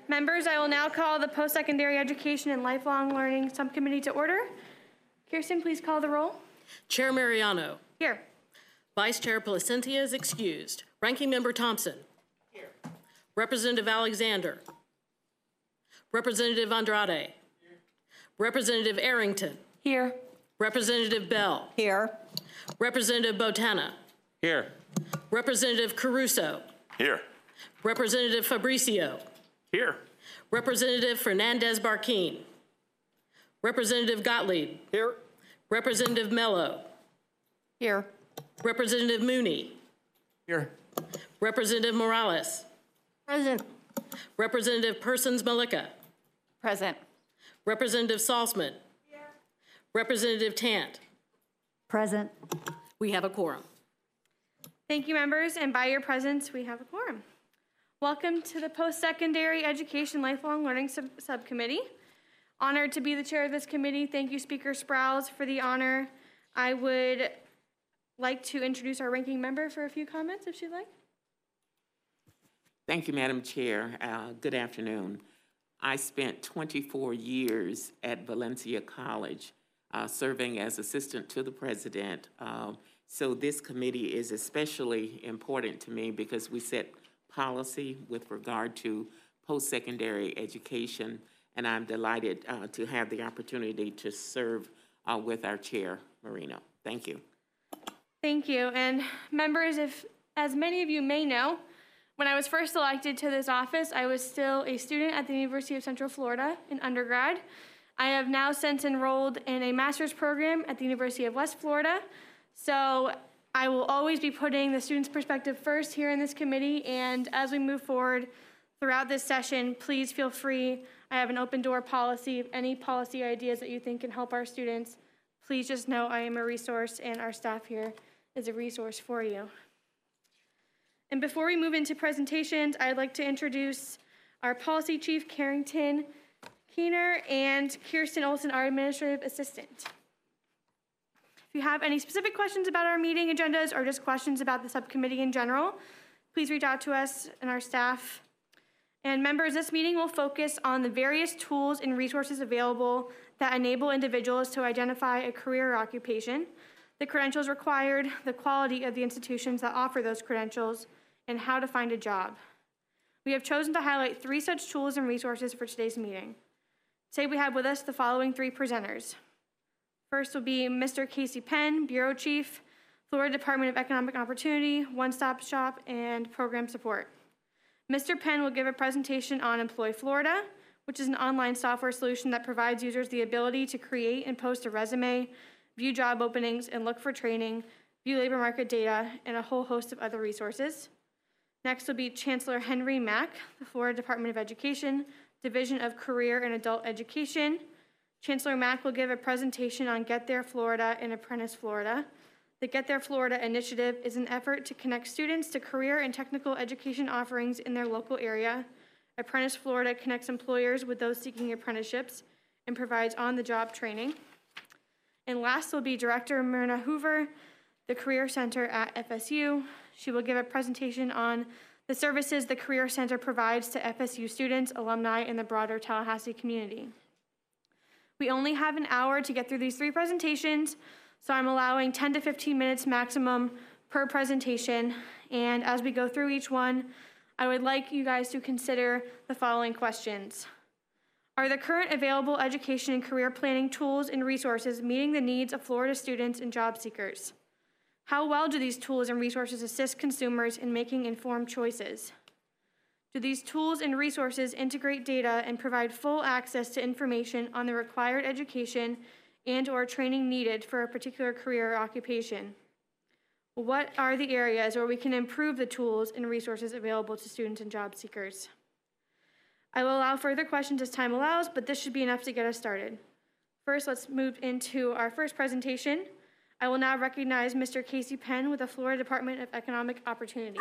Members, I will now call the Post-Secondary Education and Lifelong Learning Subcommittee to order. Kirsten, please call the roll. Chair Mariano. Here. Vice Chair Placentia is excused. Ranking Member Thompson. Here. Representative Alexander. Representative Andrade. Here. Representative Arrington. Here. Representative Bell. Here. Representative Botana. Here. Representative Caruso. Here. Representative Fabricio. Here. Representative Fernandez Barquin. Representative Gottlieb. Here. Representative Mello. Here. Representative Mooney. Here. Representative Morales. Present. Representative Persons Malika. Present. Representative Salzman. Here. Representative Tant. Present. We have a quorum. Thank you, members, and by your presence, we have a quorum. Welcome to the Post-Secondary Education Lifelong Learning Subcommittee. Honored to be the chair of this committee. Thank you, Speaker Sprowls, for the honor. I would like to introduce our ranking member for a few comments, if she'd like. Thank you, Madam Chair. Good afternoon. I spent 24 years at Valencia College serving as assistant to the president. So this committee is especially important to me because we set policy with regard to post-secondary education, and I'm delighted to have the opportunity to serve with our chair, Marino. Thank you. Thank you. And members, as many of you may know, when I was first elected to this office, I was still a student at the University of Central Florida in undergrad. I have now since enrolled in a master's program at the University of West Florida. So I will always be putting the student's perspective first here in this committee. And as we move forward throughout this session, please feel free. I have an open door policy. Any policy ideas that you think can help our students, please just know I am a resource and our staff here is a resource for you. And before we move into presentations, I'd like to introduce our policy chief, Carrington Keener, and Kirsten Olson, our administrative assistant. If you have any specific questions about our meeting agendas or just questions about the subcommittee in general, please reach out to us and our staff. And members, this meeting will focus on the various tools and resources available that enable individuals to identify a career or occupation, the credentials required, the quality of the institutions that offer those credentials, and how to find a job. We have chosen to highlight 3 such tools and resources for today's meeting. Today we have with us the following 3 presenters. First will be Mr. Casey Penn, Bureau Chief, Florida Department of Economic Opportunity, One Stop Shop, and Program Support. Mr. Penn will give a presentation on Employ Florida, which is an online software solution that provides users the ability to create and post a resume, view job openings, and look for training, view labor market data, and a whole host of other resources. Next will be Chancellor Henry Mack, the Florida Department of Education, Division of Career and Adult Education. Chancellor Mack will give a presentation on Get There Florida and Apprentice Florida. The Get There Florida initiative is an effort to connect students to career and technical education offerings in their local area. Apprentice Florida connects employers with those seeking apprenticeships and provides on-the-job training. And last will be Director Myrna Hoover, the Career Center at FSU. She will give a presentation on the services the Career Center provides to FSU students, alumni, and the broader Tallahassee community. We only have an hour to get through these 3 presentations, so I'm allowing 10 to 15 minutes maximum per presentation. And as we go through each one, I would like you guys to consider the following questions. Are the current available education and career planning tools and resources meeting the needs of Florida students and job seekers? How well do these tools and resources assist consumers in making informed choices? Do these tools and resources integrate data and provide full access to information on the required education and/or training needed for a particular career or occupation? What are the areas where we can improve the tools and resources available to students and job seekers? I will allow further questions as time allows, but this should be enough to get us started. First, let's move into our first presentation. I will now recognize Mr. Casey Penn with the Florida Department of Economic Opportunity.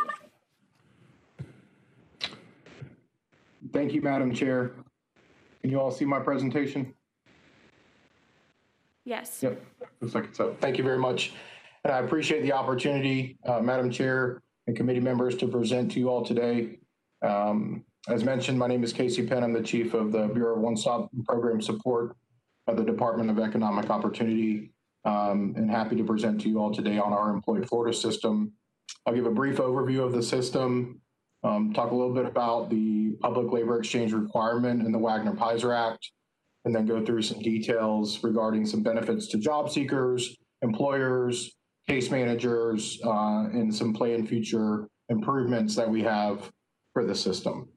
Thank you, Madam Chair. Can you all see my presentation? Yes. Yep, looks like it's up. Thank you very much. And I appreciate the opportunity, Madam Chair and committee members, to present to you all today. As mentioned, my name is Casey Penn. I'm the chief of the Bureau of One-Stop Program Support of the Department of Economic Opportunity, and happy to present to you all today on our Employ Florida system. I'll give a brief overview of the system, talk a little bit about the public labor exchange requirement in the Wagner-Peiser Act, and then go through some details regarding some benefits to job seekers, employers, case managers, and some planned future improvements that we have for the system.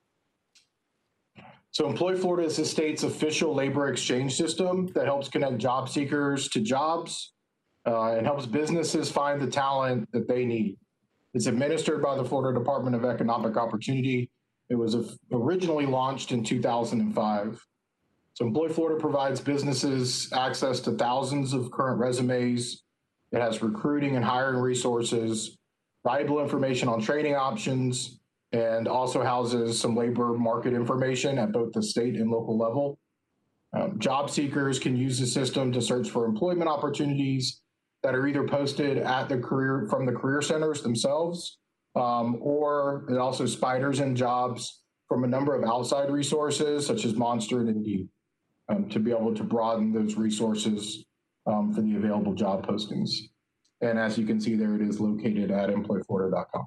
So Employ Florida is the state's official labor exchange system that helps connect job seekers to jobs and helps businesses find the talent that they need. It's administered by the Florida Department of Economic Opportunity. It was originally launched in 2005. So Employ Florida provides businesses access to thousands of current resumes. It has recruiting and hiring resources, valuable information on training options, and also houses some labor market information at both the state and local level. Job seekers can use the system to search for employment opportunities that are either posted at from the career centers themselves, or it also spiders in jobs from a number of outside resources such as Monster and Indeed, to be able to broaden those resources for the available job postings. And as you can see there, it is located at employflorida.com.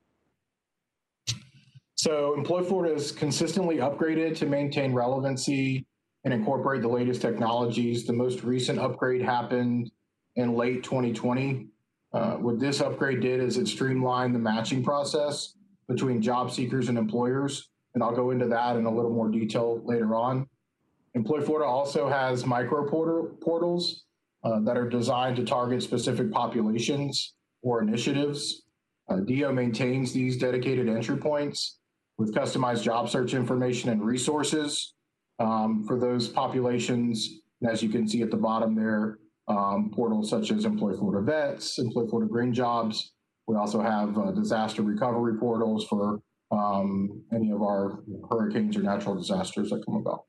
So Employ Florida is consistently upgraded to maintain relevancy and incorporate the latest technologies. The most recent upgrade happened in late 2020. What this upgrade did is it streamlined the matching process between job seekers and employers, and I'll go into that in a little more detail later on. Employ Florida also has micro portals that are designed to target specific populations or initiatives. DO maintains these dedicated entry points with customized job search information and resources for those populations. And as you can see at the bottom there, portals such as Employ Florida Vets, Employ Florida Green Jobs. We also have disaster recovery portals for any of our hurricanes or natural disasters that come about.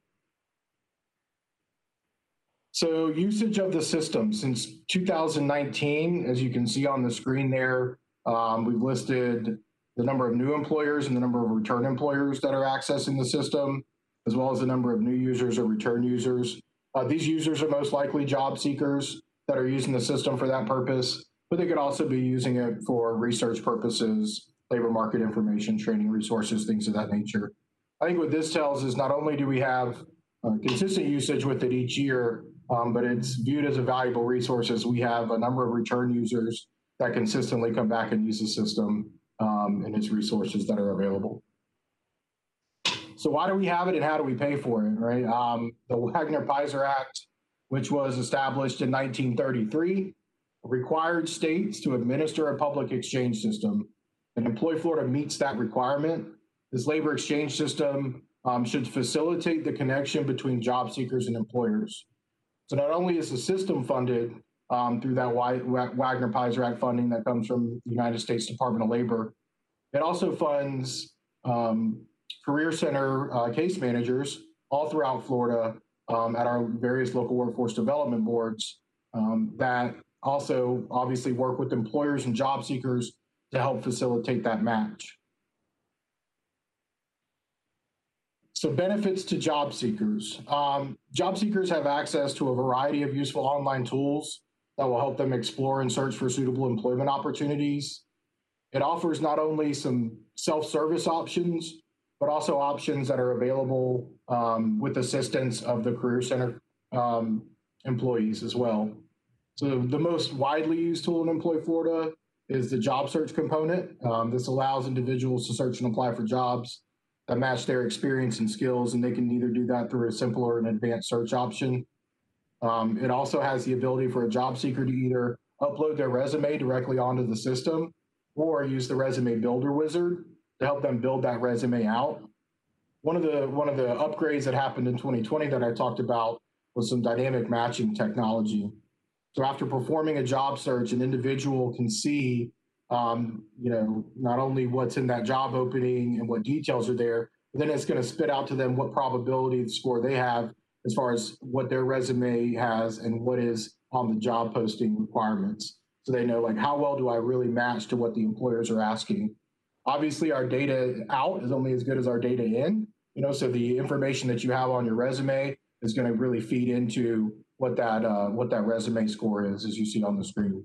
So usage of the system since 2019, as you can see on the screen there, we've listed the number of new employers and the number of return employers that are accessing the system, as well as the number of new users or return users. These users are most likely job seekers that are using the system for that purpose, but they could also be using it for research purposes, labor market information, training resources, things of that nature. I think what this tells is not only do we have consistent usage with it each year, but it's viewed as a valuable resource as we have a number of return users that consistently come back and use the system and its resources that are available. So why do we have it and how do we pay for it, right? The Wagner-Peiser Act, which was established in 1933, required states to administer a public exchange system, and Employ Florida meets that requirement. This labor exchange system should facilitate the connection between job seekers and employers. So not only is the system funded through that Wagner-Peiser Act funding that comes from the United States Department of Labor, it also funds career center case managers all throughout Florida at our various local workforce development boards that also obviously work with employers and job seekers to help facilitate that match. So benefits to job seekers. Job seekers have access to a variety of useful online tools that will help them explore and search for suitable employment opportunities. It offers not only some self-service options, but also options that are available with assistance of the Career Center employees as well. So the most widely used tool in Employ Florida is the job search component. This allows individuals to search and apply for jobs that match their experience and skills, and they can either do that through a simple or an advanced search option. It also has the ability for a job seeker to either upload their resume directly onto the system or use the resume builder wizard to help them build that resume out. One of the upgrades that happened in 2020 that I talked about was some dynamic matching technology. So after performing a job search, an individual can see not only what's in that job opening and what details are there, but then it's going to spit out to them what probability score they have as far as what their resume has and what is on the job posting requirements. So they know, like, how well do I really match to what the employers are asking? Obviously, our data out is only as good as our data in, so the information that you have on your resume is going to really feed into what that resume score is, as you see on the screen.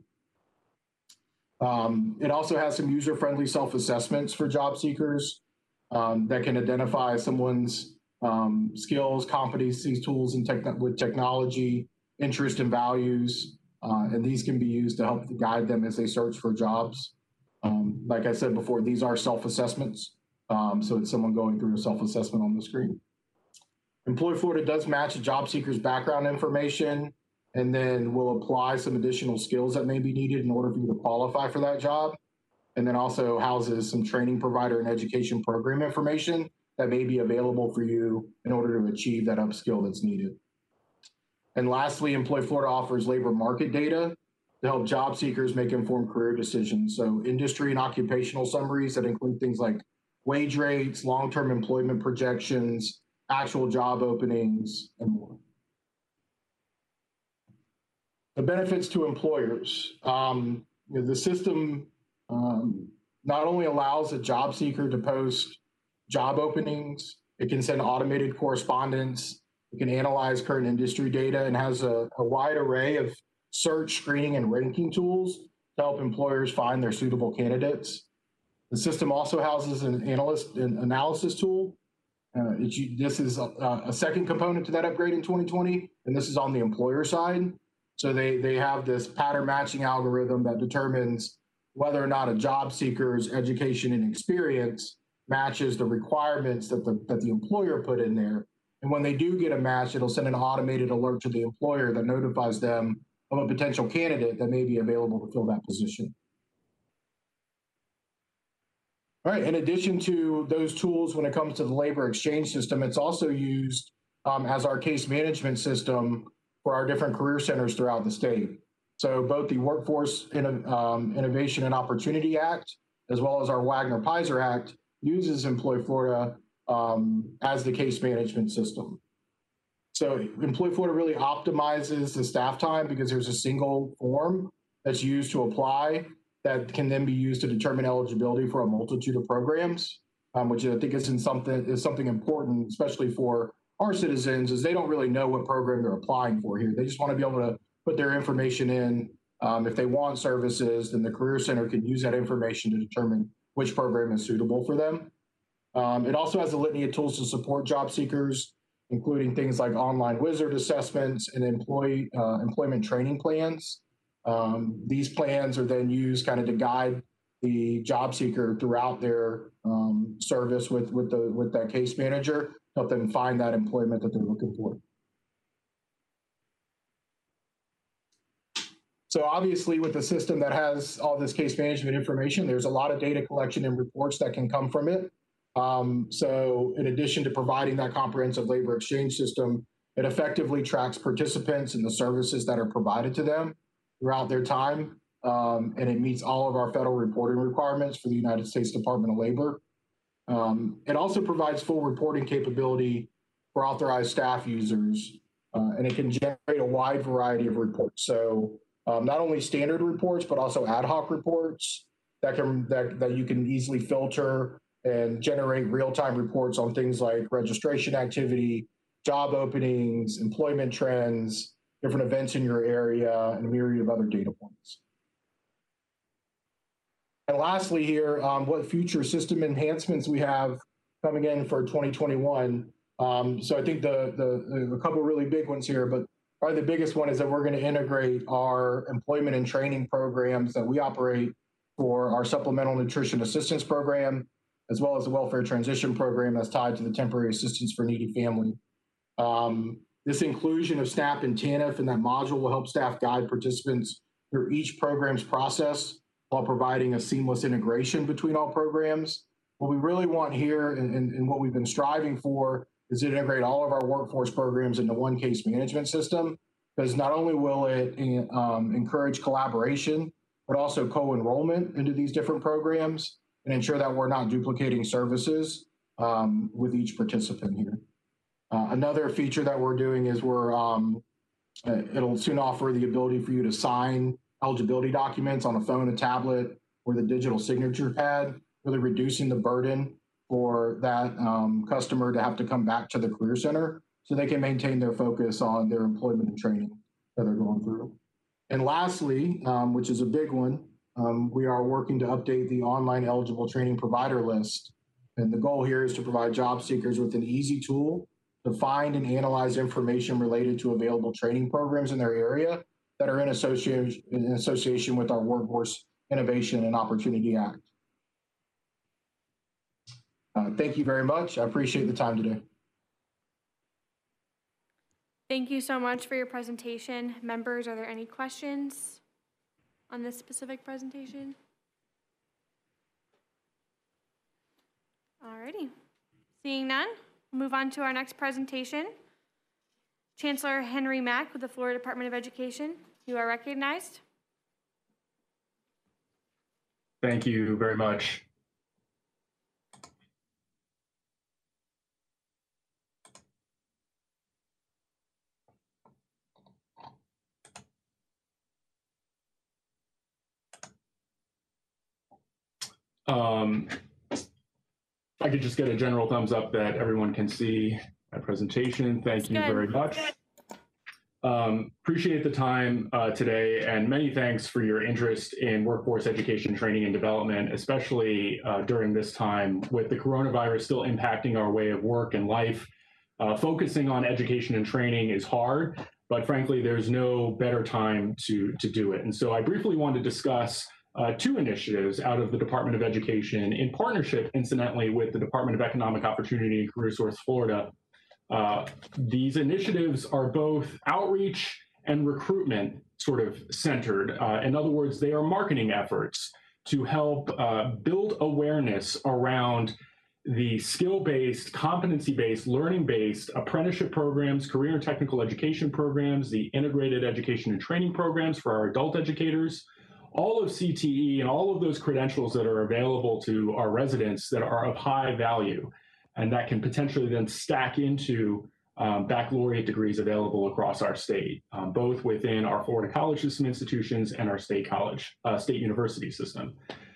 It also has some user-friendly self-assessments for job seekers that can identify someone's skills, competencies, tools, and with technology, interest, and values. And these can be used to help guide them as they search for jobs. Like I said before, these are self-assessments. So it's someone going through a self-assessment on the screen. Employ Florida does match a job seeker's background information and then will apply some additional skills that may be needed in order for you to qualify for that job. And then also houses some training provider and education program information that may be available for you in order to achieve that upskill that's needed. And lastly, Employ Florida offers labor market data to help job seekers make informed career decisions. So industry and occupational summaries that include things like wage rates, long-term employment projections, actual job openings, and more. The benefits to employers. The system not only allows a job seeker to post job openings, it can send automated correspondence, it can analyze current industry data, and has a wide array of search, screening, and ranking tools to help employers find their suitable candidates. The system also houses an analysis tool. This is a second component to that upgrade in 2020, and this is on the employer side. So they have this pattern matching algorithm that determines whether or not a job seeker's education and experience matches the requirements that the employer put in there. And when they do get a match, it'll send an automated alert to the employer that notifies them of a potential candidate that may be available to fill that position. All right, in addition to those tools, when it comes to the labor exchange system, it's also used as our case management system for our different career centers throughout the state. So both the Workforce Innovation and Opportunity Act, as well as our Wagner-Peiser Act, uses Employ Florida as the case management system. So Employ Florida really optimizes the staff time because there's a single form that's used to apply that can then be used to determine eligibility for a multitude of programs, which I think is something important, especially for our citizens, is they don't really know what program they're applying for here. They just want to be able to put their information in. If they want services, then the Career Center can use that information to determine which program is suitable for them. It also has a litany of tools to support job seekers, including things like online wizard assessments and employment training plans. These plans are then used kind of to guide the job seeker throughout their service with that case manager, help them find that employment that they're looking for. So obviously with the system that has all this case management information, there's a lot of data collection and reports that can come from it. So in addition to providing that comprehensive labor exchange system, it effectively tracks participants and the services that are provided to them throughout their time. And it meets all of our federal reporting requirements for the United States Department of Labor. It also provides full reporting capability for authorized staff users, and it can generate a wide variety of reports. So not only standard reports, but also ad hoc reports that you can easily filter and generate real-time reports on things like registration activity, job openings, employment trends, different events in your area, and a myriad of other data points. And lastly here, what future system enhancements we have coming in for 2021. So I think a couple really big ones here, but probably the biggest one is that we're going to integrate our employment and training programs that we operate for our Supplemental Nutrition Assistance Program, as well as the Welfare Transition Program that's tied to the Temporary Assistance for Needy Family. This inclusion of SNAP and TANF in that module will help staff guide participants through each program's process while providing a seamless integration between all programs. What we really want here and what we've been striving for is to integrate all of our workforce programs into one case management system, because not only will it encourage collaboration, but also co-enrollment into these different programs and ensure that we're not duplicating services with each participant here. Another feature that we're doing is it'll soon offer the ability for you to sign eligibility documents on a phone, a tablet, or the digital signature pad really reducing the burden for that customer to have to come back to the Career Center so they can maintain their focus on their employment and training that they're going through. And lastly, which is a big one, we are working to update the online eligible training provider list. And the goal here is to provide job seekers with an easy tool to find and analyze information related to available training programs in their area that are in association with our Workforce Innovation and Opportunity Act. Thank you very much. I appreciate the time today. Thank you so much for your presentation. Members, are there any questions on this specific presentation? Alrighty. Seeing none, we'll move on to our next presentation. Chancellor Henry Mack with the Florida Department of Education. You are recognized. Thank you very much. If I could just get a general thumbs up that everyone can see my presentation. Thank you very much. Appreciate the time today, and many thanks for your interest in workforce education, training, and development, especially during this time with the coronavirus still impacting our way of work and life. Focusing on education and training is hard, but frankly, there's no better time to do it. And so I briefly want to discuss two initiatives out of the Department of Education in partnership, incidentally, with the Department of Economic Opportunity and CareerSource Florida. These initiatives are both outreach and recruitment sort of centered. In other words, they are marketing efforts to help build awareness around the skill-based, competency-based, learning-based apprenticeship programs, career and technical education programs, the integrated education and training programs for our adult educators, all of CTE and all of those credentials that are available to our residents that are of high value and that can potentially then stack into baccalaureate degrees available across our state, both within our Florida college system institutions and our state university system.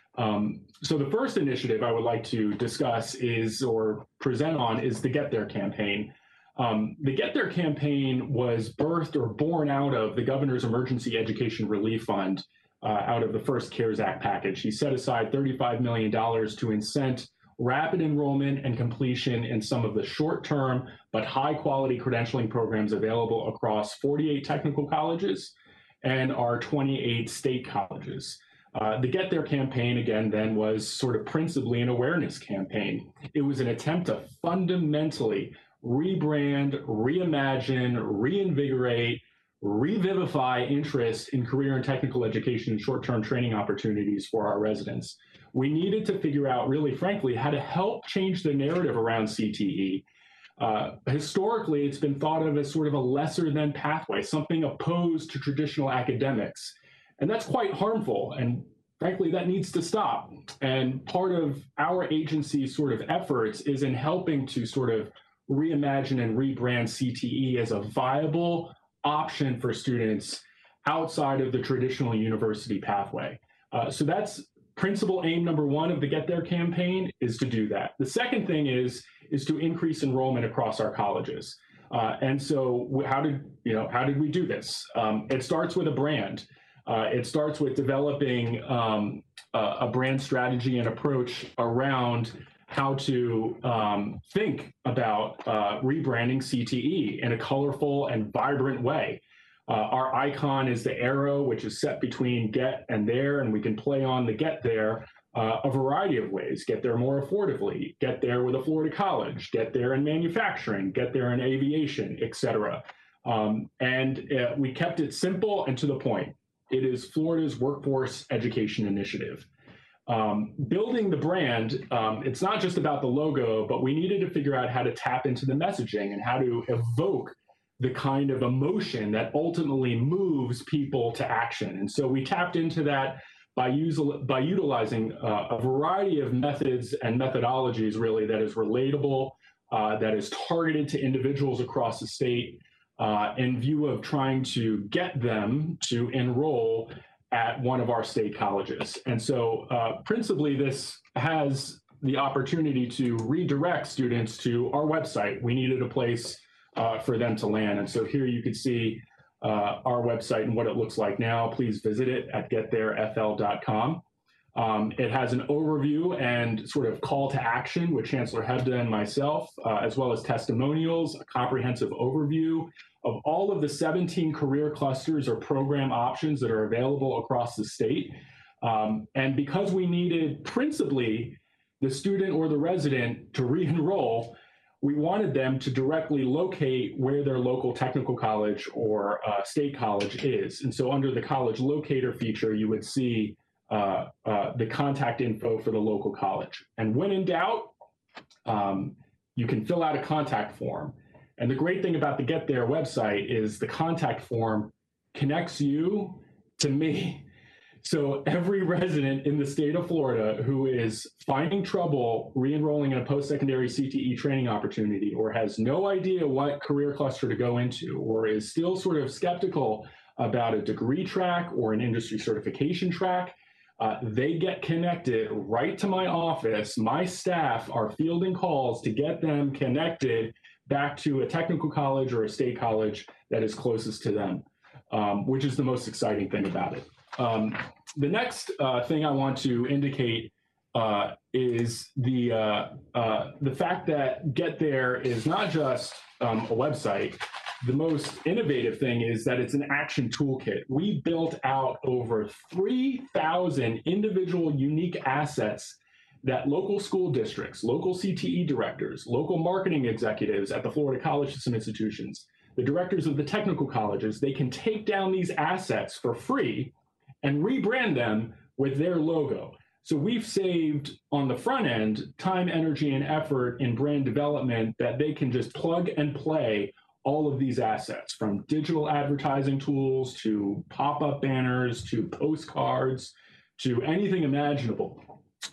So the first initiative I would like to discuss or present on is the Get There campaign. The Get There campaign was birthed or born out of the Governor's Emergency Education Relief Fund out of the first CARES Act package. He set aside $35 million to incent rapid enrollment and completion in some of the short-term but high-quality credentialing programs available across 48 technical colleges and our 28 state colleges. The Get There campaign, again, then was sort of principally an awareness campaign. It was an attempt to fundamentally rebrand, reimagine, reinvigorate, revivify interest in career and technical education and short-term training opportunities for our residents. We needed to figure out, really frankly, how to help change the narrative around CTE. Historically, it's been thought of as sort of a lesser than pathway, something opposed to traditional academics. And that's quite harmful. And frankly, that needs to stop. And part of our agency's sort of efforts is in helping to sort of reimagine and rebrand CTE as a viable option for students outside of the traditional university pathway. So that's principal aim number one of the Get There campaign, is to do that. The second thing is to increase enrollment across our colleges. And so how did we do this? It starts with a brand. It starts with developing a brand strategy and approach around how to think about rebranding CTE in a colorful and vibrant way. Our icon is the arrow, which is set between get and there, and we can play on the get there a variety of ways. Get there more affordably, get there with a Florida college, get there in manufacturing, get there in aviation, etc. And we kept it simple and to the point. It is Florida's Workforce Education Initiative. Building the brand, it's not just about the logo, but we needed to figure out how to tap into the messaging and how to evoke the kind of emotion that ultimately moves people to action. And so we tapped into that by utilizing a variety of methods and methodologies, really, that is relatable, that is targeted to individuals across the state in view of trying to get them to enroll at one of our state colleges. And so principally, this has the opportunity to redirect students to our website. We needed a place for them to land. And so here you can see our website and what it looks like now. Please visit it at gettherefl.com. It has an overview and sort of call to action with Chancellor Hebda and myself, as well as testimonials, a comprehensive overview of all of the 17 career clusters or program options that are available across the state. And because we needed principally the student or the resident to re-enroll, we wanted them to directly locate where their local technical college or state college is. And so under the college locator feature, you would see the contact info for the local college. And when in doubt, you can fill out a contact form. And the great thing about the Get There website is the contact form connects you to me. So every resident in the state of Florida who is finding trouble re-enrolling in a post-secondary CTE training opportunity, or has no idea what career cluster to go into, or is still sort of skeptical about a degree track or an industry certification track, they get connected right to my office. My staff are fielding calls to get them connected back to a technical college or a state college that is closest to them, which is the most exciting thing about it. The next thing I want to indicate is the fact that Get There is not just a website. The most innovative thing is that it's an action toolkit. We built out over 3,000 individual unique assets that local school districts, local CTE directors, local marketing executives at the Florida College System institutions, the directors of the technical colleges, they can take down these assets for free and rebrand them with their logo. So we've saved on the front end time, energy, and effort in brand development that they can just plug and play all of these assets, from digital advertising tools to pop-up banners to postcards to anything imaginable.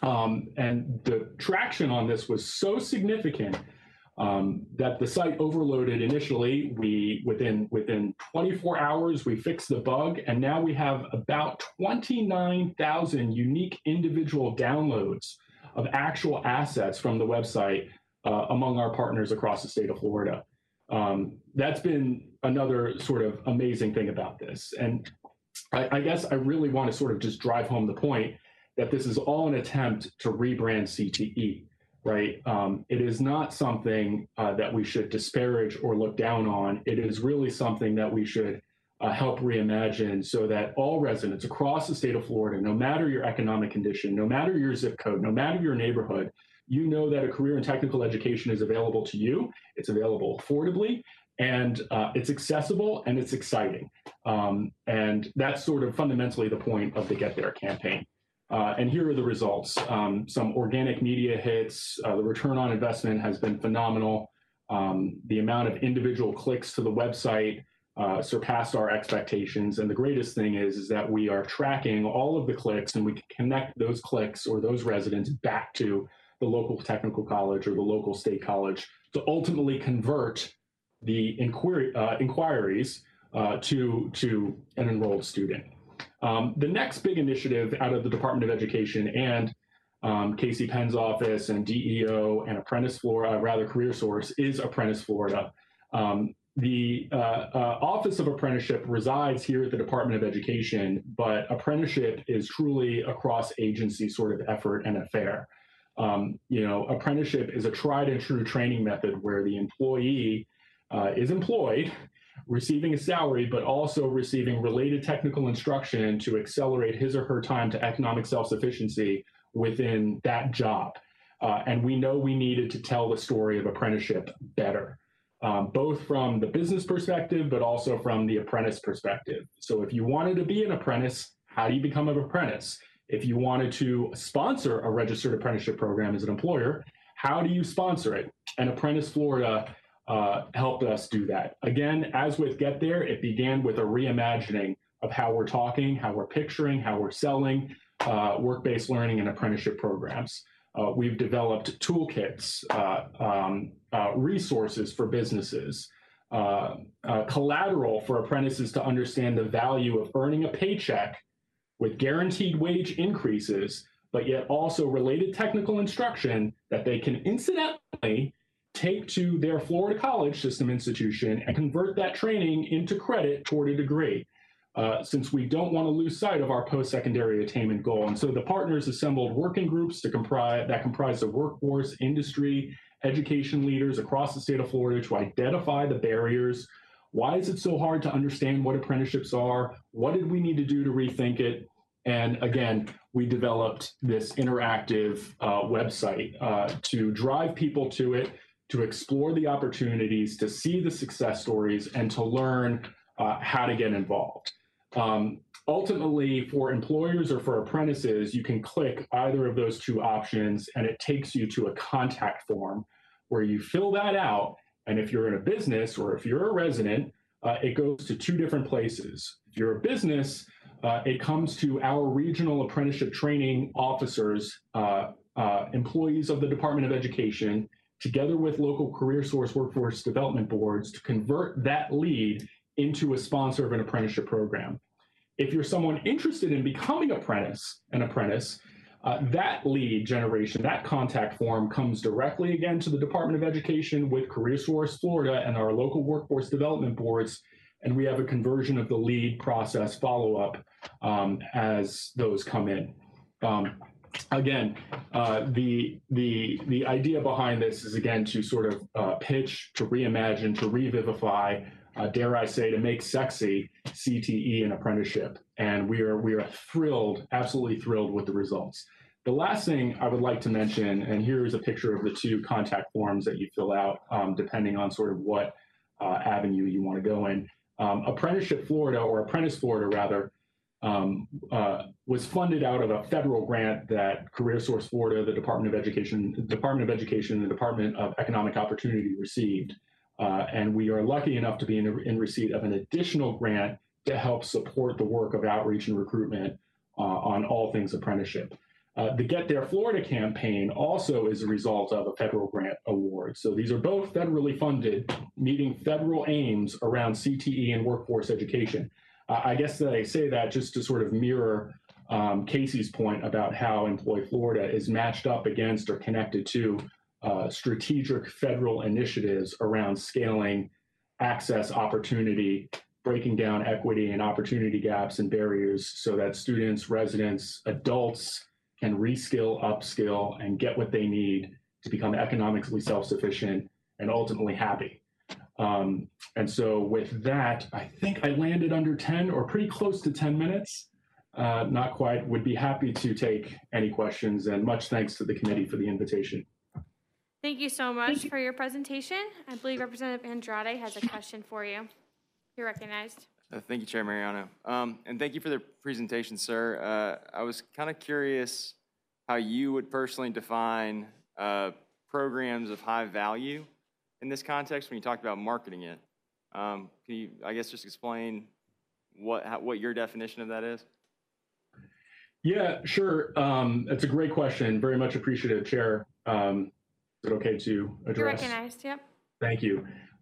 And the traction on this was so significant that the site overloaded initially. Within 24 hours, we fixed the bug, and now we have about 29,000 unique individual downloads of actual assets from the website among our partners across the state of Florida. That's been another sort of amazing thing about this. And I guess I really want to sort of just drive home the point that this is all an attempt to rebrand CTE, right? It is not something that we should disparage or look down on. It is really something that we should help reimagine so that all residents across the state of Florida, no matter your economic condition, no matter your zip code, no matter your neighborhood, you know that a career and technical education is available to you. It's available affordably, and it's accessible, and it's exciting. And that's sort of fundamentally the point of the Get There campaign. And here are the results. Some organic media hits. The return on investment has been phenomenal. The amount of individual clicks to the website surpassed our expectations. And the greatest thing is that we are tracking all of the clicks, and we can connect those clicks or those residents back to the local technical college or the local state college to ultimately convert the inquiries to an enrolled student. The next big initiative out of the Department of Education and Casey Penn's office and DEO and Apprentice Florida, Career Source, is Apprentice Florida. The Office of Apprenticeship resides here at the Department of Education, but apprenticeship is truly a cross-agency sort of effort and affair. Apprenticeship is a tried and true training method where the employee is employed, receiving a salary, but also receiving related technical instruction to accelerate his or her time to economic self-sufficiency within that job. And we know we needed to tell the story of apprenticeship better, both from the business perspective, but also from the apprentice perspective. So if you wanted to be an apprentice, how do you become an apprentice? If you wanted to sponsor a registered apprenticeship program as an employer, how do you sponsor it? And Apprentice Florida helped us do that. Again, as with Get There, it began with a reimagining of how we're talking, how we're picturing, how we're selling work-based learning and apprenticeship programs. We've developed toolkits, resources for businesses, collateral for apprentices to understand the value of earning a paycheck with guaranteed wage increases, but yet also related technical instruction that they can incidentally take to their Florida college system institution and convert that training into credit toward a degree, since we don't want to lose sight of our post-secondary attainment goal. And so the partners assembled working groups that comprise the workforce, industry, education leaders across the state of Florida to identify the barriers. Why is it so hard to understand what apprenticeships are? What did we need to do to rethink it? And again, we developed this interactive website to drive people to it, to explore the opportunities, to see the success stories, and to learn how to get involved. Ultimately, for employers or for apprentices, you can click either of those two options, and it takes you to a contact form where you fill that out. And if you're in a business or if you're a resident, it goes to two different places. If you're a business, it comes to our regional apprenticeship training officers, employees of the Department of Education, together with local career source workforce development boards, to convert that lead into a sponsor of an apprenticeship program. If you're someone interested in becoming an apprentice, that lead generation, that contact form comes directly again to the Department of Education with CareerSource Florida and our local workforce development boards, and we have a conversion of the lead process follow-up as those come in. Again, the idea behind this is, again, to sort of pitch, to reimagine, to revivify, dare I say, to make sexy CTE and apprenticeship. And we are thrilled, absolutely thrilled with the results. The last thing I would like to mention, and here is a picture of the two contact forms that you fill out, depending on sort of what avenue you want to go in. Apprenticeship Florida, or Apprentice Florida rather, was funded out of a federal grant that CareerSource Florida, the Department of Education, and the Department of Economic Opportunity received. And we are lucky enough to be in receipt of an additional grant to help support the work of outreach and recruitment on all things apprenticeship. The Get There Florida campaign also is a result of a federal grant award. So these are both federally funded, meeting federal aims around CTE and workforce education. I guess that I say that just to sort of mirror Casey's point about how Employ Florida is matched up against or connected to strategic federal initiatives around scaling access, opportunity, breaking down equity and opportunity gaps and barriers so that students, residents, adults can reskill, upskill, and get what they need to become economically self-sufficient and ultimately happy. And so with that, I think I landed under 10 or pretty close to 10 minutes. Not quite. Would be happy to take any questions, and much thanks to the committee for the invitation. Thank you so much for your presentation. I believe Representative Andrade has a question for you. You're recognized. Thank you, Chair Mariano. And thank you for the presentation, sir. I was kind of curious how you would personally define programs of high value in this context when you talked about marketing it. Can you, I guess, just explain what your definition of that is? Yeah, sure. That's a great question. Very much appreciative, Chair. Is it okay to address? You're recognized, yep. Thank you.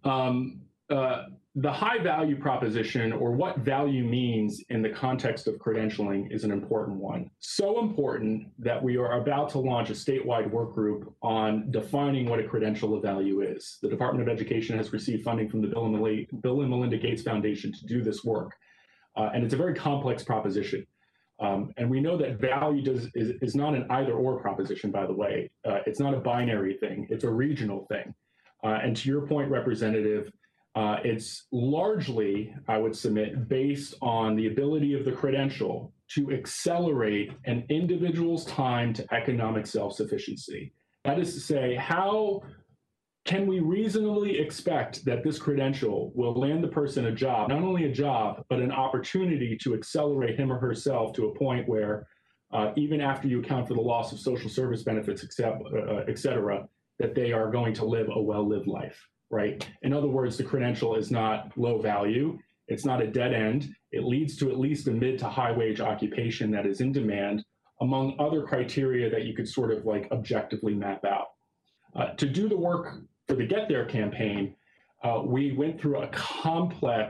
The high value proposition, or what value means in the context of credentialing, is an important one. So important that we are about to launch a statewide work group on defining what a credential of value is. The Department of Education has received funding from the Bill and Melinda Gates Foundation to do this work. And it's a very complex proposition. And we know that value is not an either or proposition, by the way. It's not a binary thing, it's a regional thing. And to your point, Representative, it's largely, I would submit, based on the ability of the credential to accelerate an individual's time to economic self-sufficiency. That is to say, how can we reasonably expect that this credential will land the person a job, not only a job, but an opportunity to accelerate him or herself to a point where, even after you account for the loss of social service benefits, et cetera, that they are going to live a well-lived life, right? In other words, the credential is not low value. It's not a dead end. It leads to at least a mid to high wage occupation that is in demand, among other criteria that you could sort of like objectively map out. To do the work for the Get There campaign, we went through a complex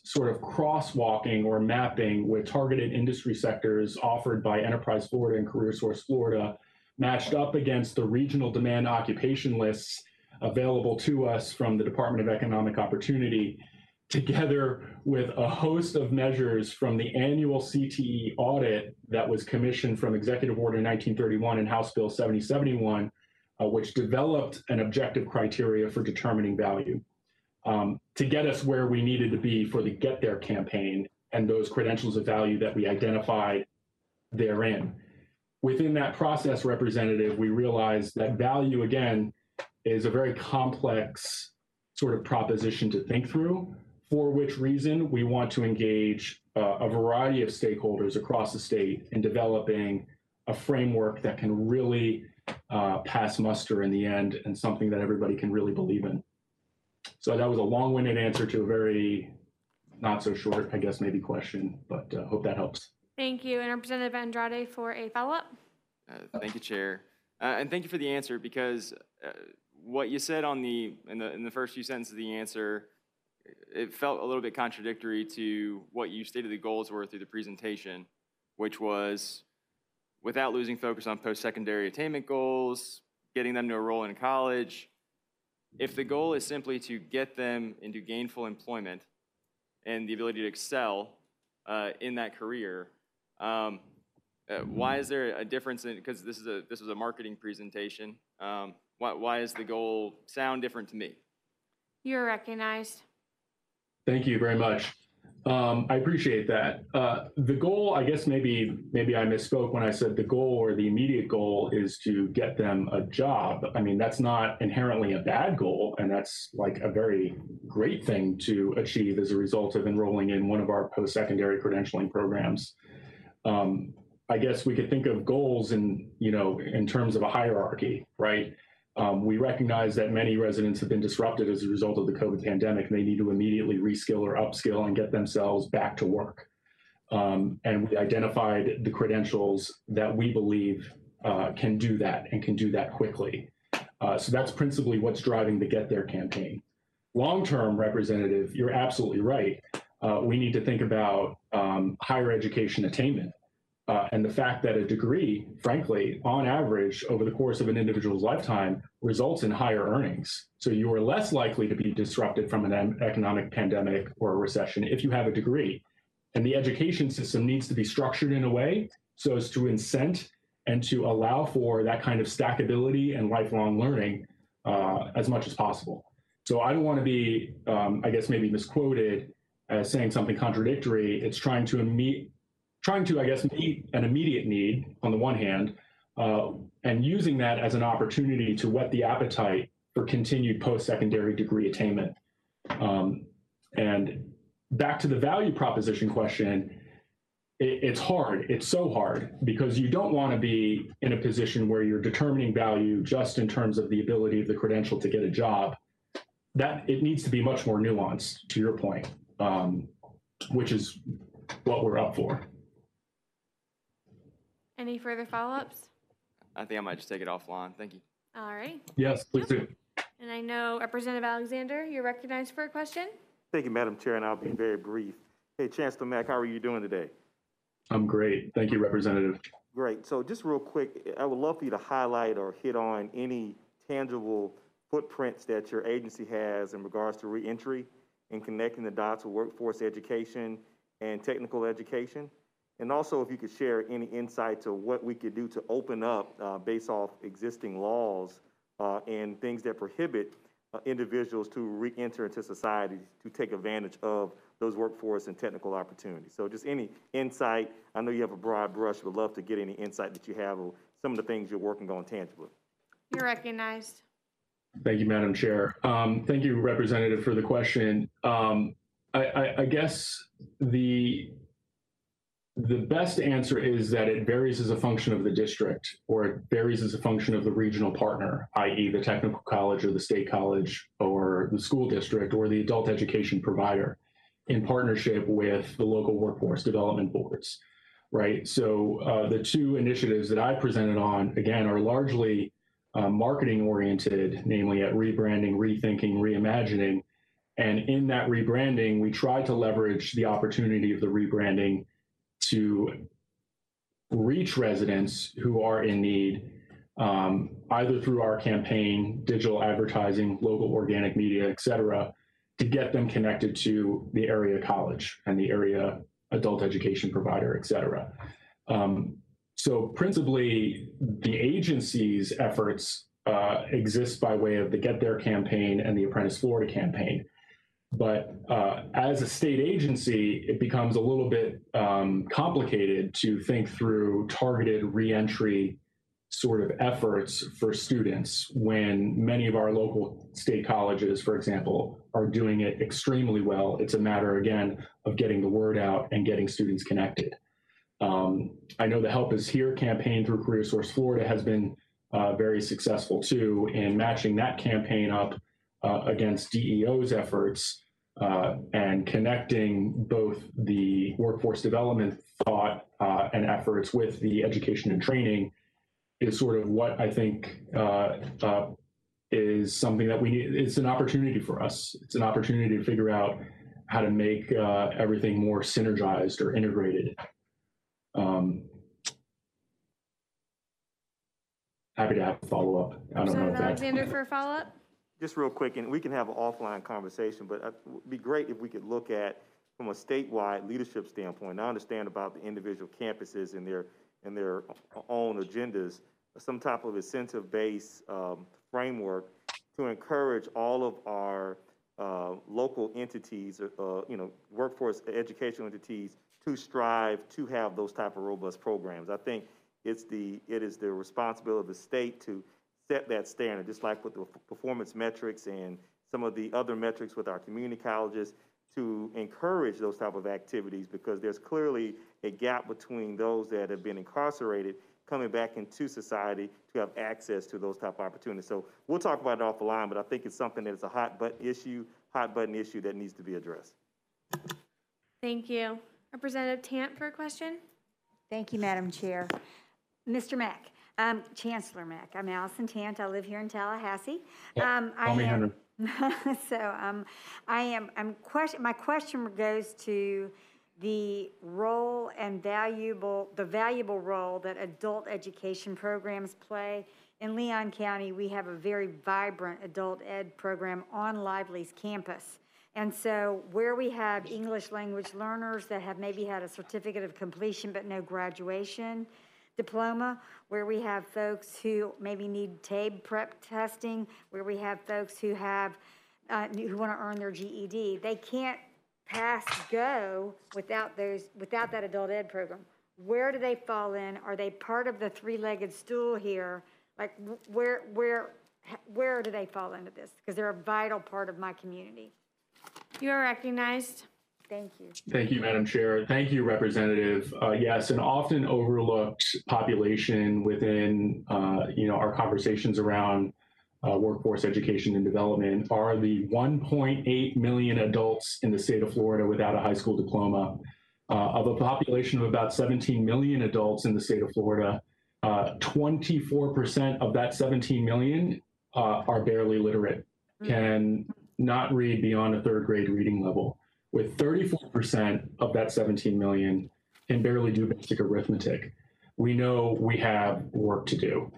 sort of crosswalking or mapping with targeted industry sectors offered by Enterprise Florida and CareerSource Florida, matched up against the regional demand occupation lists available to us from the Department of Economic Opportunity, together with a host of measures from the annual CTE audit that was commissioned from Executive Order 1931 and House Bill 7071, which developed an objective criteria for determining value to get us where we needed to be for the Get There campaign and those credentials of value that we identified therein. Within that process, Representative, we realized that value, again, is a very complex sort of proposition to think through, for which reason we want to engage a variety of stakeholders across the state in developing a framework that can really pass muster in the end and something that everybody can really believe in. So that was a long-winded answer to a very not so short, I guess, maybe question, but hope that helps. Thank you. And Representative Andrade for a follow-up. Thank you, Chair. And thank you for the answer, because what you said in the first few sentences of the answer, it felt a little bit contradictory to what you stated the goals were through the presentation, which was without losing focus on post-secondary attainment goals, getting them to enroll in college. If the goal is simply to get them into gainful employment and the ability to excel in that career, why is there a difference in, because this was a marketing presentation, why is the goal sound different to me? You're recognized. Thank you very much. I appreciate that. The goal, I guess maybe I misspoke when I said the goal or the immediate goal is to get them a job. I mean, that's not inherently a bad goal, and that's like a very great thing to achieve as a result of enrolling in one of our post-secondary credentialing programs. I guess we could think of goals in terms of a hierarchy, right? We recognize that many residents have been disrupted as a result of the COVID pandemic, and they need to immediately reskill or upskill and get themselves back to work. And we identified the credentials that we believe can do that and can do that quickly. So that's principally what's driving the Get There campaign. Long-term, Representative, you're absolutely right. We need to think about higher education attainment. And the fact that a degree, frankly, on average, over the course of an individual's lifetime, results in higher earnings. So you are less likely to be disrupted from an economic pandemic or a recession if you have a degree. And the education system needs to be structured in a way so as to incent and to allow for that kind of stackability and lifelong learning as much as possible. So I don't want to be, I guess, maybe misquoted as saying something contradictory. It's trying to, I guess, meet an immediate need on the one hand, and using that as an opportunity to whet the appetite for continued post-secondary degree attainment. And back to the value proposition question, it's hard. It's so hard because you don't want to be in a position where you're determining value just in terms of the ability of the credential to get a job. That it needs to be much more nuanced, to your point, which is what we're up for. Any further follow-ups? I think I might just take it offline. Thank you. All right. Yes, please do. And I know Representative Alexander, you're recognized for a question. Thank you, Madam Chair, and I'll be very brief. Hey, Chancellor Mack, how are you doing today? I'm great. Thank you, Representative. Great. So just real quick, I would love for you to highlight or hit on any tangible footprints that your agency has in regards to reentry and connecting the dots with workforce education and technical education. And also, if you could share any insight to what we could do to open up based off existing laws and things that prohibit individuals to re-enter into society to take advantage of those workforce and technical opportunities. So just any insight. I know you have a broad brush. Would love to get any insight that you have or some of the things you're working on tangibly. You're recognized. Thank you, Madam Chair. Thank you, Representative, for the question. I guess the best answer is that it varies as a function of the district, or it varies as a function of the regional partner, i.e. the technical college or the state college or the school district or the adult education provider in partnership with the local workforce development boards, right? So the two initiatives that I presented on, again, are largely marketing oriented, namely at rebranding, rethinking, reimagining, And in that rebranding, we tried to leverage the opportunity of the rebranding to reach residents who are in need, either through our campaign, digital advertising, local organic media, et cetera, to get them connected to the area college and the area adult education provider, et cetera. So principally, the agency's efforts exist by way of the Get There campaign and the Apprentice Florida campaign. But as a state agency, it becomes a little bit complicated to think through targeted reentry sort of efforts for students when many of our local state colleges, for example, are doing it extremely well. It's a matter, again, of getting the word out and getting students connected. I know the Help Is Here campaign through CareerSource Florida has been very successful too in matching that campaign up against DEO's efforts and connecting both the workforce development thought and efforts with the education and training is sort of what I think is something that we need. It's an opportunity for us. It's an opportunity to figure out how to make everything more synergized or integrated. Happy to have a follow-up. I don't know if Alexander for a follow-up. Just real quick, and we can have an offline conversation, but it would be great if we could look at, from a statewide leadership standpoint, I understand about the individual campuses and their own agendas, some type of incentive-based framework to encourage all of our local entities, workforce educational entities to strive to have those type of robust programs. I think it is the responsibility of the state to set that standard, just like with the performance metrics and some of the other metrics with our community colleges, to encourage those type of activities, because there's clearly a gap between those that have been incarcerated coming back into society to have access to those type of opportunities. So we'll talk about it off the line, but I think it's something that is a hot button issue that needs to be addressed. Thank you. Representative Tant for a question. Thank you, Madam Chair. Mr. Mack, Chancellor Mack, I'm Allison Tant. I live here in Tallahassee. Call me Henry. My question goes to the role and the valuable role that adult education programs play. In Leon County, we have a very vibrant adult ed program on Lively's campus. And so where we have English language learners that have maybe had a certificate of completion but no graduation diploma, where we have folks who maybe need TABE prep testing, where we have folks who have who want to earn their GED, they can't pass go without that adult ed program. Where do they fall in? Are they part of the three-legged stool here? Like where do they fall into this? Because they're a vital part of my community. You are recognized. Thank you. Thank you, Madam Chair. Thank you, Representative. Yes, an often overlooked population within our conversations around workforce education and development are the 1.8 million adults in the state of Florida without a high school diploma. Of a population of about 17 million adults in the state of Florida, 24% of that 17 million are barely literate, can not read beyond a third grade reading level, with 34% of that 17 million can barely do basic arithmetic. We know we have work to do.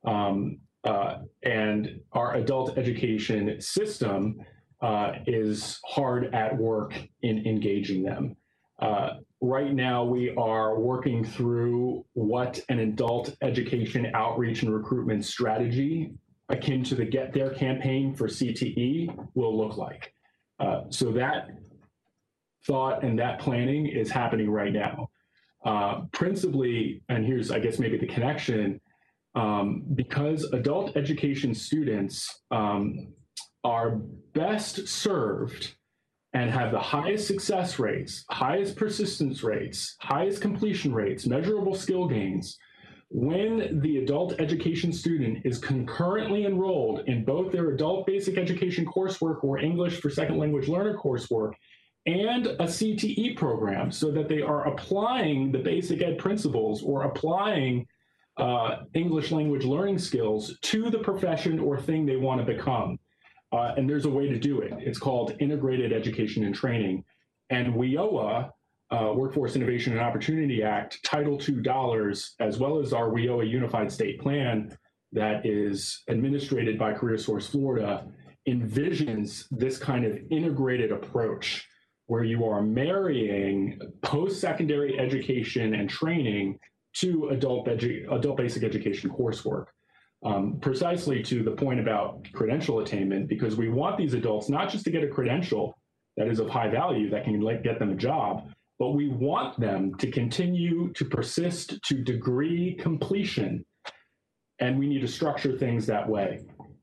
And our adult education system is hard at work in engaging them. Right now, we are working through what an adult education outreach and recruitment strategy akin to the Get There campaign for CTE will look like. So that thought and that planning is happening right now. Principally, and here's, I guess, maybe the connection, because adult education students are best served and have the highest success rates, highest persistence rates, highest completion rates, measurable skill gains, when the adult education student is concurrently enrolled in both their adult basic education coursework or English for second language learner coursework and a CTE program, so that they are applying the basic ed principles or applying English language learning skills to the profession or thing they want to become. And there's a way to do it. It's called Integrated Education and Training. And WIOA, Workforce Innovation and Opportunity Act, Title II dollars, as well as our WIOA Unified State Plan that is administrated by CareerSource Florida, envisions this kind of integrated approach where you are marrying post-secondary education and training to adult basic education coursework. Precisely to the point about credential attainment, because we want these adults not just to get a credential that is of high value that can get them a job, but we want them to continue to persist to degree completion, and we need to structure things that way.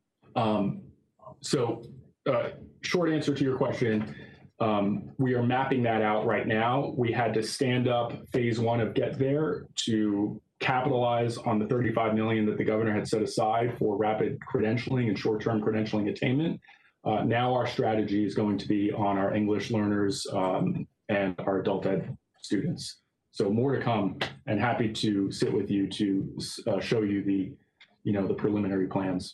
Short answer to your question, we are mapping that out right now. We had to stand up phase one of Get There to capitalize on the $35 million that the governor had set aside for rapid credentialing and short-term credentialing attainment. Now our strategy is going to be on our English learners and our adult ed students. So more to come, and happy to sit with you to show you the preliminary plans.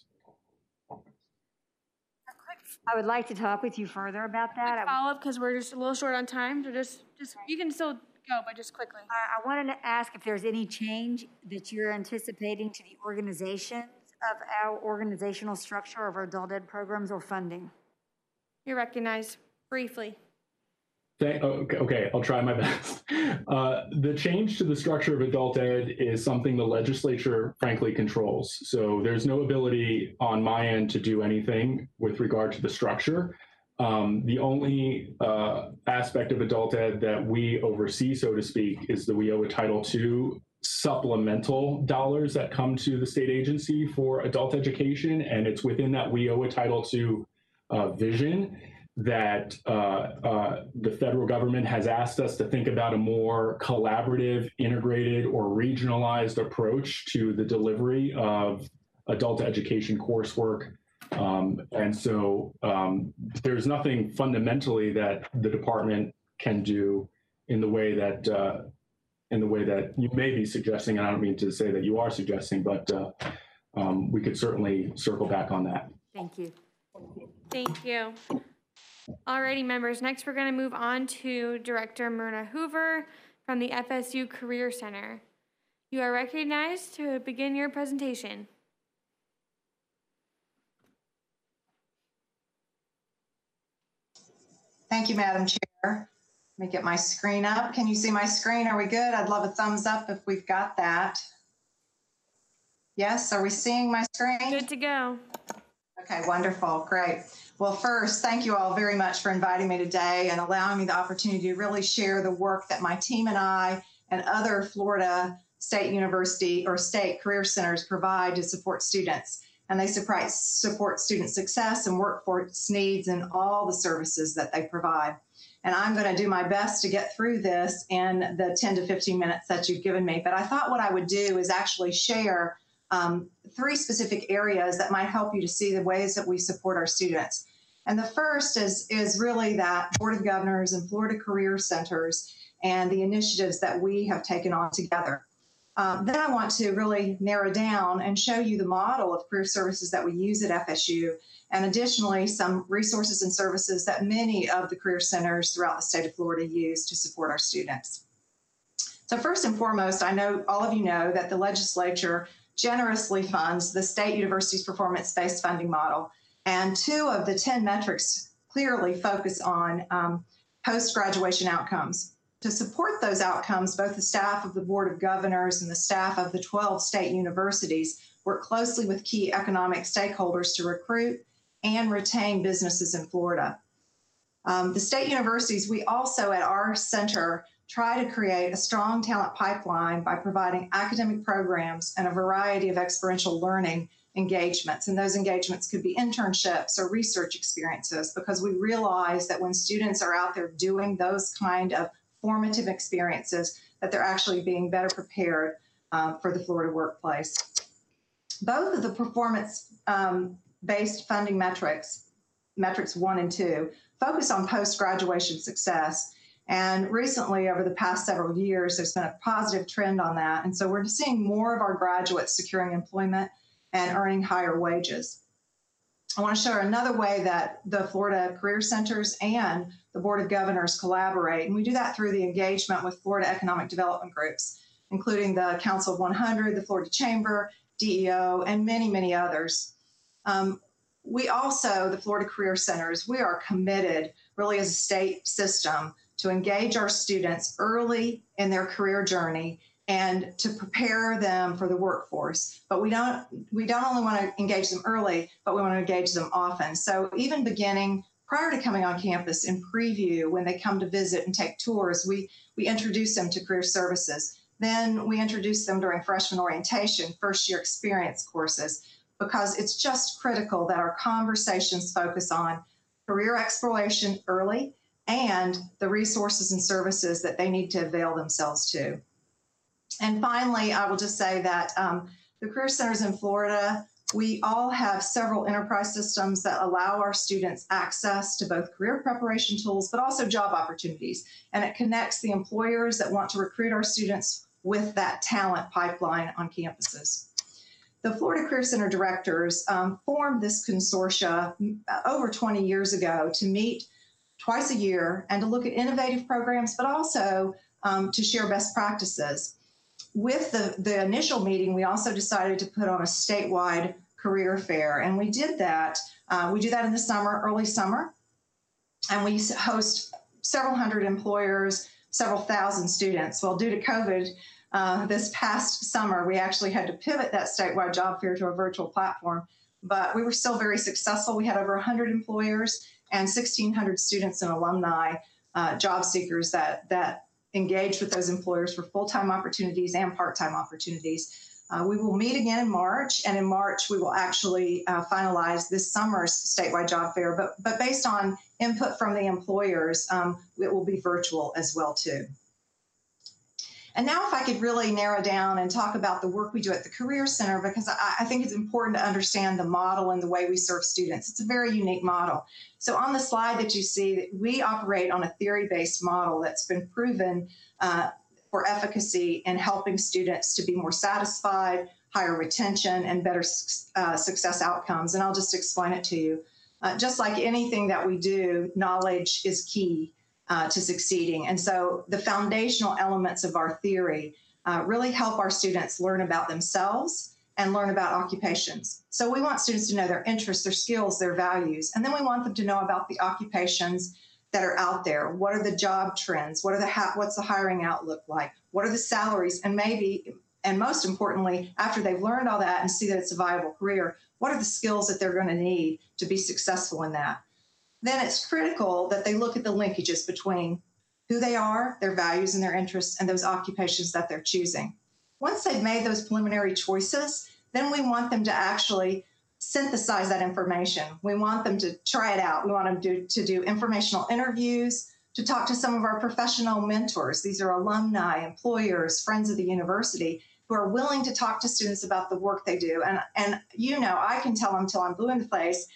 I would like to talk with you further about that. Follow up, because we're just a little short on time, so just you can still go, but just quickly. I wanted to ask if there's any change that you're anticipating to the organizations of our organizational structure of our adult ed programs or funding. You're recognized briefly. Okay, I'll try my best. The change to the structure of adult ed is something the legislature frankly controls. So there's no ability on my end to do anything with regard to the structure. The only aspect of adult ed that we oversee, so to speak, is the WIOA Title II supplemental dollars that come to the state agency for adult education. And it's within that WIOA Title II vision that the federal government has asked us to think about a more collaborative, integrated, or regionalized approach to the delivery of adult education coursework. And so there's nothing fundamentally that the department can do in the way that you may be suggesting, and I don't mean to say that you are suggesting, but we could certainly circle back on that. Thank you. Thank you. Alrighty, members. Next, we're going to move on to Director Myrna Hoover from the FSU Career Center. You are recognized to begin your presentation. Thank you, Madam Chair. Let me get my screen up. Can you see my screen? Are we good? I'd love a thumbs up if we've got that. Yes, are we seeing my screen? Good to go. Okay, wonderful, great. Well, first, thank you all very much for inviting me today and allowing me the opportunity to really share the work that my team and I and other Florida State University or state career centers provide to support students. And they support student success and workforce needs in all the services that they provide. And I'm going to do my best to get through this in the 10 to 15 minutes that you've given me. But I thought what I would do is actually share 3 specific areas that might help you to see the ways that we support our students. And the first is really that Board of Governors and Florida Career Centers and the initiatives that we have taken on together. Then I want to really narrow down and show you the model of career services that we use at FSU, and additionally, some resources and services that many of the career centers throughout the state of Florida use to support our students. So first and foremost, I know all of you know that the legislature generously funds the state university's performance-based funding model. And 2 of the 10 metrics clearly focus on post-graduation outcomes. To support those outcomes, both the staff of the Board of Governors and the staff of the 12 state universities work closely with key economic stakeholders to recruit and retain businesses in Florida. The state universities, we also at our center try to create a strong talent pipeline by providing academic programs and a variety of experiential learning engagements. And those engagements could be internships or research experiences, because we realize that when students are out there doing those kind of formative experiences, that they're actually being better prepared for the Florida workplace. Both of the performance-based funding metrics 1 and 2, focus on post-graduation success. And recently, over the past several years, there's been a positive trend on that. And so we're seeing more of our graduates securing employment and earning higher wages. I want to share another way that the Florida Career Centers and the Board of Governors collaborate. And we do that through the engagement with Florida economic development groups, including the Council of 100, the Florida Chamber, DEO, and many, many others. We also, the Florida Career Centers, we are committed really as a state system to engage our students early in their career journey and to prepare them for the workforce. But we don't only want to engage them early, but we want to engage them often. So even beginning prior to coming on campus in preview, when they come to visit and take tours, we introduce them to career services. Then we introduce them during freshman orientation, first year experience courses, because it's just critical that our conversations focus on career exploration early and the resources and services that they need to avail themselves to. And finally, I will just say that the Career Centers in Florida, we all have several enterprise systems that allow our students access to both career preparation tools, but also job opportunities. And it connects the employers that want to recruit our students with that talent pipeline on campuses. The Florida Career Center directors formed this consortia over 20 years ago to meet twice a year and to look at innovative programs, but also to share best practices. With the initial meeting, we also decided to put on a statewide career fair, and we did that. We do that in the summer, early summer, and we host several hundred employers, several thousand students. Well, due to COVID, this past summer, we actually had to pivot that statewide job fair to a virtual platform, but we were still very successful. We had over 100 employers and 1,600 students and alumni, job seekers that engaged with those employers for full-time opportunities and part-time opportunities. We will meet again in March, and in March we will actually finalize this summer's statewide job fair, but based on input from the employers, it will be virtual as well too. And now if I could really narrow down and talk about the work we do at the Career Center, because I think it's important to understand the model and the way we serve students. It's a very unique model. So on the slide that you see, we operate on a theory-based model that's been proven for efficacy in helping students to be more satisfied, higher retention, and better success outcomes. And I'll just explain it to you. Just like anything that we do, knowledge is key to succeeding. And so the foundational elements of our theory really help our students learn about themselves and learn about occupations. So we want students to know their interests, their skills, their values, and then we want them to know about the occupations that are out there. What are the job trends? What's the hiring outlook like? What are the salaries? And maybe, and most importantly, after they've learned all that and see that it's a viable career, what are the skills that they're going to need to be successful in that? Then it's critical that they look at the linkages between who they are, their values and their interests, and those occupations that they're choosing. Once they've made those preliminary choices, then we want them to actually synthesize that information. We want them to try it out. We want them to do informational interviews, to talk to some of our professional mentors. These are alumni, employers, friends of the university who are willing to talk to students about the work they do. And you know, I can tell them till I'm blue in the face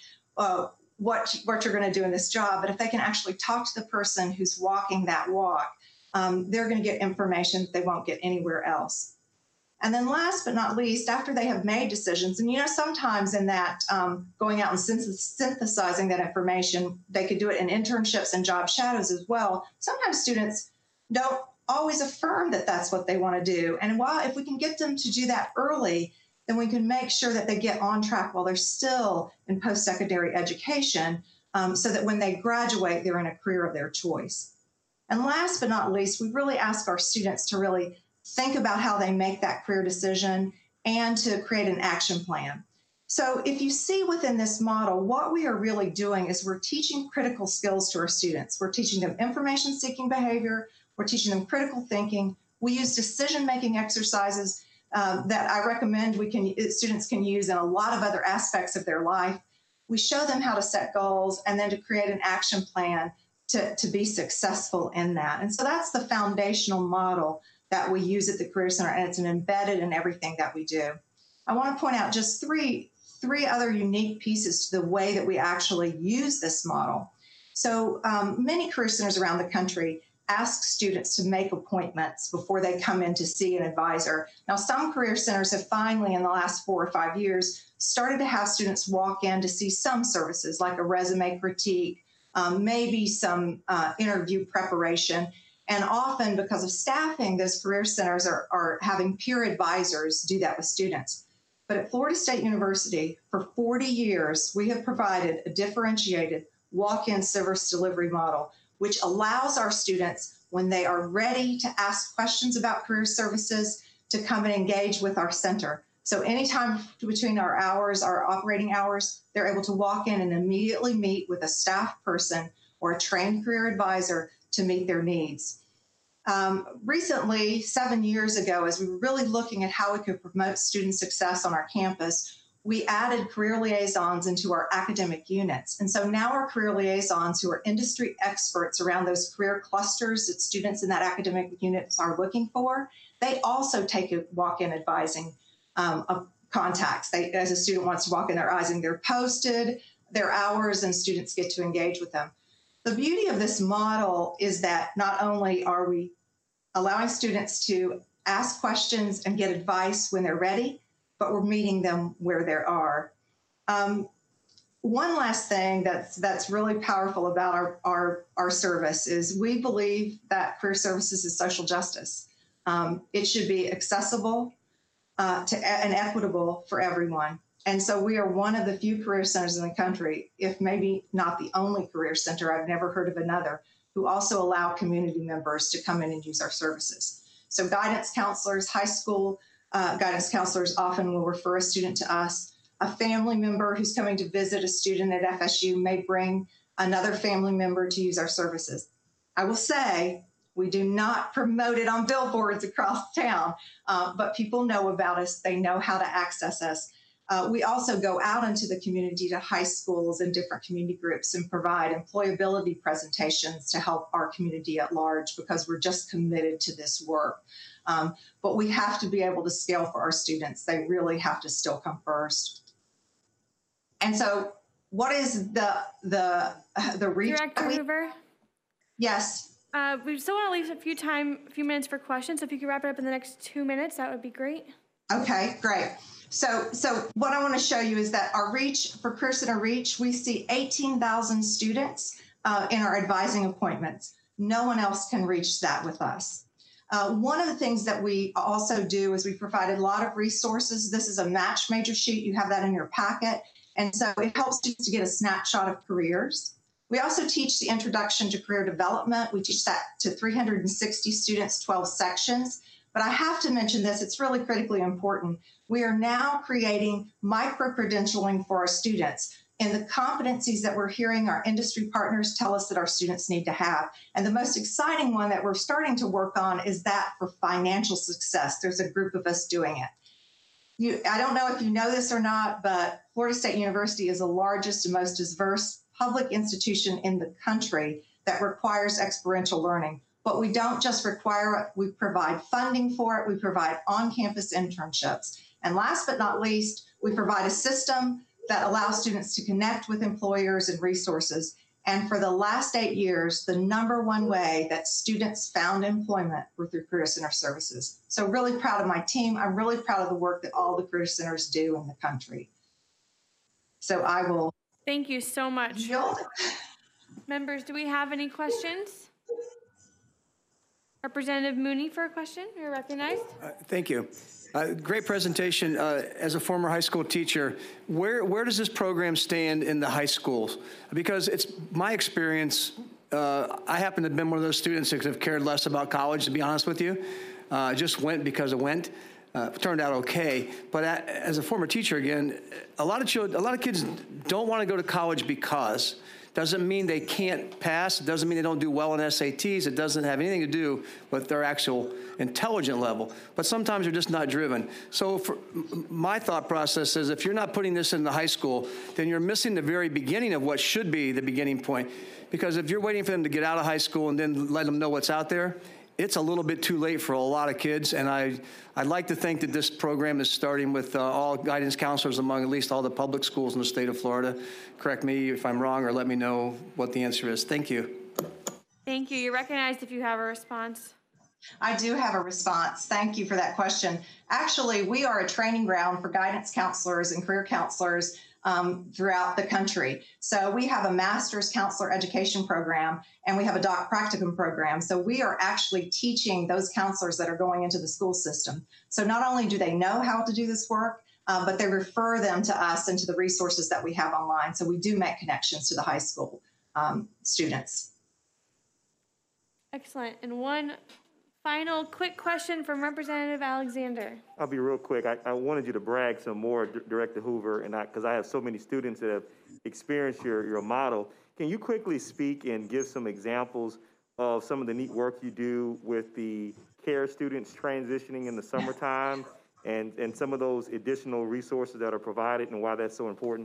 what you're going to do in this job, but if they can actually talk to the person who's walking that walk, they're going to get information that they won't get anywhere else. And then last but not least, after they have made decisions, and you know, sometimes in that going out and synthesizing that information, they could do it in internships and job shadows as well. Sometimes students don't always affirm that that's what they want to do. And while if we can get them to do that early, then we can make sure that they get on track while they're still in post-secondary education so that when they graduate, they're in a career of their choice. And last but not least, we really ask our students to really think about how they make that career decision and to create an action plan. So if you see within this model, what we are really doing is we're teaching critical skills to our students. We're teaching them information-seeking behavior. We're teaching them critical thinking. We use decision-making exercises that I recommend students can use in a lot of other aspects of their life. We show them how to set goals and then to create an action plan to be successful in that. And so that's the foundational model that we use at the Career Center, and it's embedded in everything that we do. I want to point out just three other unique pieces to the way that we actually use this model. So many Career Centers around the country ask students to make appointments before they come in to see an advisor. Now, some career centers have finally, in the last 4 or 5 years, started to have students walk in to see some services like a resume critique, maybe some interview preparation. And often, because of staffing, those career centers are having peer advisors do that with students. But at Florida State University, for 40 years, we have provided a differentiated walk-in service delivery model, which allows our students, when they are ready to ask questions about career services, to come and engage with our center. So anytime between our hours, our operating hours, they're able to walk in and immediately meet with a staff person or a trained career advisor to meet their needs. Recently, 7 years ago, as we were really looking at how we could promote student success on our campus, we added career liaisons into our academic units. And so now our career liaisons, who are industry experts around those career clusters that students in that academic units are looking for, they also take a walk-in advising of contacts. As a student wants to walk in, they're posted, their hours, and students get to engage with them. The beauty of this model is that not only are we allowing students to ask questions and get advice when they're ready, but we're meeting them where they are. One last thing that's really powerful about our service is we believe that career services is social justice. It should be accessible and equitable for everyone. And so we are one of the few career centers in the country, if maybe not the only career center, I've never heard of another, who also allow community members to come in and use our services. So guidance counselors, high school guidance counselors often will refer a student to us. A family member who's coming to visit a student at FSU may bring another family member to use our services. I will say, we do not promote it on billboards across town, but people know about us. They know how to access us. We also go out into the community to high schools and different community groups and provide employability presentations to help our community at large, because we're just committed to this work. But we have to be able to scale for our students. They really have to still come first. And so what is the reach? Director Hoover? Yes. We still want to leave a few minutes for questions. So if you could wrap it up in the next 2 minutes, that would be great. Okay, great. So what I want to show you is that our reach, for Career Center Reach, we see 18,000 students in our advising appointments. No one else can reach that with us. One of the things that we also do is we provided a lot of resources. This is a match major sheet. You have that in your packet. And so it helps students to get a snapshot of careers. We also teach the Introduction to Career Development. We teach that to 360 students, 12 sections. But I have to mention this, it's really critically important. We are now creating micro-credentialing for our students in the competencies that we're hearing our industry partners tell us that our students need to have. And the most exciting one that we're starting to work on is that for financial success. There's a group of us doing it. I don't know if you know this or not, but Florida State University is the largest and most diverse public institution in the country that requires experiential learning. But we don't just require it, we provide funding for it, we provide on-campus internships. And last but not least, we provide a system that allows students to connect with employers and resources. And for the last 8 years, the #1 way that students found employment were through Career Center services. So really proud of my team. I'm really proud of the work that all the career centers do in the country. So I will. Thank you so much. Members, do we have any questions? Representative Mooney for a question. You're recognized. Thank you. Great presentation. As a former high school teacher, where does this program stand in the high schools? Because it's my experience, I happen to have been one of those students that have cared less about college, to be honest with you. Just went because it went. Turned out okay. But as a former teacher, again, a lot of kids don't want to go to college because. Doesn't mean they can't pass. It doesn't mean they don't do well in SATs. It doesn't have anything to do with their actual intelligent level. But sometimes they're just not driven. So my thought process is if you're not putting this in the high school, then you're missing the very beginning of what should be the beginning point. Because if you're waiting for them to get out of high school and then let them know what's out there, it's a little bit too late for a lot of kids. And I'd like to think that this program is starting with all guidance counselors among at least all the public schools in the state of Florida. Correct me if I'm wrong or let me know what the answer is. Thank you. Thank you. You're recognized if you have a response. I do have a response. Thank you for that question. Actually, we are a training ground for guidance counselors and career counselors throughout the country. So we have a master's counselor education program and we have a doc practicum program. So we are actually teaching those counselors that are going into the school system. So not only do they know how to do this work, but they refer them to us and to the resources that we have online. So we do make connections to the high school students. Excellent. And one final quick question from Representative Alexander. I'll be real quick. I wanted you to brag some more, Director Hoover, and because I have so many students that have experienced your model. Can you quickly speak and give some examples of some of the neat work you do with the CARE students transitioning in the summertime and some of those additional resources that are provided and why that's so important?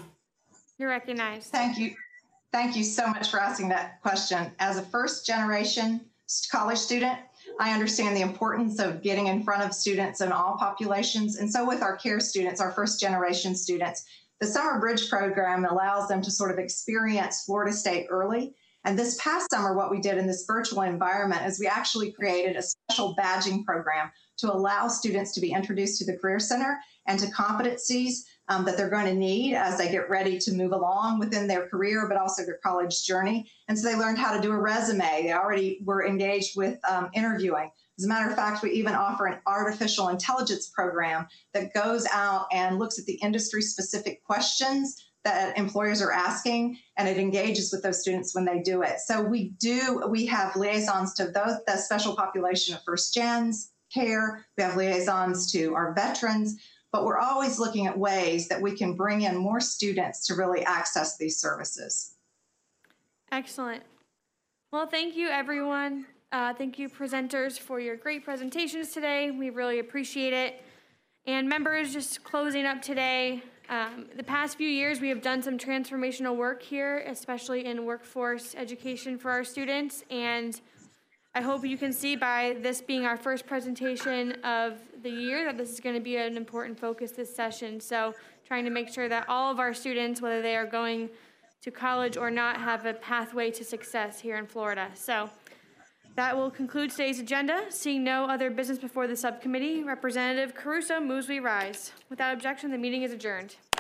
You're recognized. Thank you. Thank you so much for asking that question. As a first-generation college student, I understand the importance of getting in front of students in all populations. And so with our CARE students, our first-generation students, the Summer Bridge program allows them to sort of experience Florida State early. And this past summer, what we did in this virtual environment is we actually created a special badging program to allow students to be introduced to the Career Center and to competencies that they're going to need as they get ready to move along within their career, but also their college journey. And so they learned how to do a resume. They already were engaged with interviewing. As a matter of fact, we even offer an artificial intelligence program that goes out and looks at the industry-specific questions that employers are asking, and it engages with those students when they do it. So we have liaisons to that special population of first gens, CARE. We have liaisons to our veterans, but we're always looking at ways that we can bring in more students to really access these services. Excellent. Well, thank you, everyone. Thank you, presenters, for your great presentations today. We really appreciate it. And members, just closing up today, the past few years, we have done some transformational work here, especially in workforce education for our students. And I hope you can see by this being our first presentation of the year that this is going to be an important focus this session. So trying to make sure that all of our students, whether they are going to college or not, have a pathway to success here in Florida. So that will conclude today's agenda. Seeing no other business before the subcommittee, Representative Caruso moves we rise. Without objection, the meeting is adjourned.